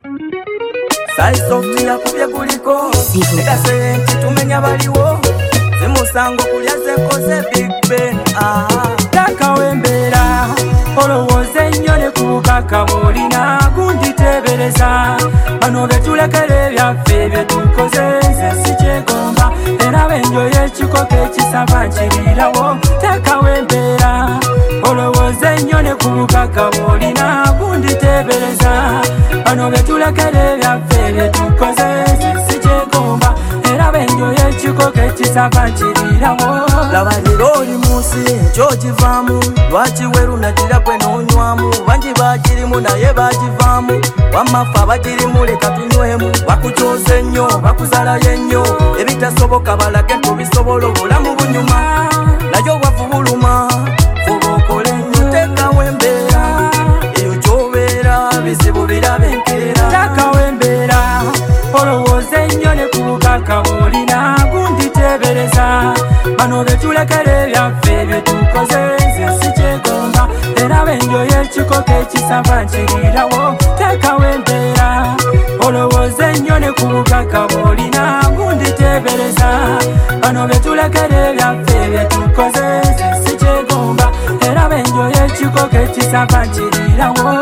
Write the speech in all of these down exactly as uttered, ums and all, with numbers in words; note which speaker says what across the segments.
Speaker 1: Sai soft yakubye kuliko Ega senti tumenya baliwo Zimusango kulya zekoze Big Ben ah. Taka wembera Olowoze nyone kubukaka bolina Gundi tebereza Bano betulekere byaffe byetukoze Nze sikyegomba Era benjoye ekikoke kisaba nkirirawo Taka wembera Olowoze nyone kubukaka bolina Gundi tebereza Bano betulekere byaffe byetukoze Nze sikyegomba Era benjoye ekikoke kisaba nkirirawo Laba lero oli munsi kyokivaamu Lwaki weru nagira kwe noonywamu Bangi bakirimu naye bakivaamu Wammafa abakirimu leka tunywemu Bakucyoze nnyo bakuzalayo ennyo Ebitasoboka balage tubisobola obulamu bunyuma Nayo wavubuluma fuba okole nnyo Tekawo embeera eyo gy'obeera bizibu birabe enkeera Tekawo embeera olowooze nnyo ne ku bugagga bw'olina gundi tebereza Bano betulekere byaffe byetukoze nze sikyegomba Era benjoye ekikoke ekisava nkirirawo Tekawo embeera olowooze nnyo ne ku bugagga bw'olina gundi tebereza Bano betulekere byaffe byetukoze nze sikyegomba Era benjoye ekikoke ekisava nkirirawo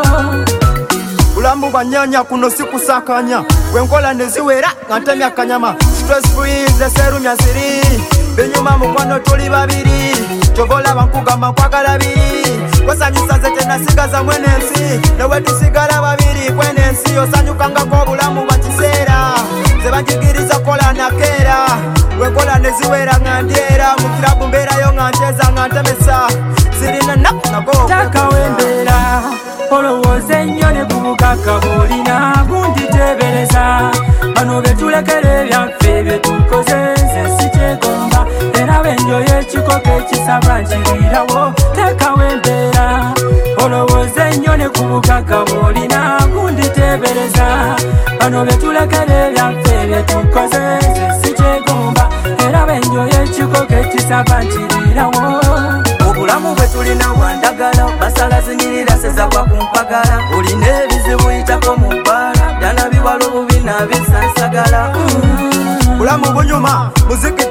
Speaker 2: Bulamu banyanya kuno sikusakanya Wenkola neziwera ngantemya kanyama Stress free ze serumya siri Binyuma mukwano tuli babiri Chovola bankugamba nkwagala biri Kwesanyusa nze tenasigaza mwenensi Newe tusigala babiri kwenensi Osanyukangako obulamu bwakiseera Ze banjigiriza kola nakera Wenkola neziwera ngandyera Mukirabu mbeerayo nganteeza ngantemesa Zirina naku nago
Speaker 1: Tekawo embeera olowooze nnyo ne ku bugagga bw'olina gundi tebereza Bano betulekere byaffe byetukoze nze sikyegomba Era benjoye ekikoke ekisaba nkirirawo Tekawo embeera olowooze nnyo ne ku bugagga bw'olina gundi tebereza Bano betulekere byaffe byetukoze nze sikyegomba Era benjoye ekikoke ekisaba nkirirawo Obulamu bwe tulina bwandagala basala zinyirira sezagwa ku mpagala Olina ebizibu yitako mu bbala Ddala biwala obubi nabisansagala
Speaker 2: Bulamu bunyuma muziki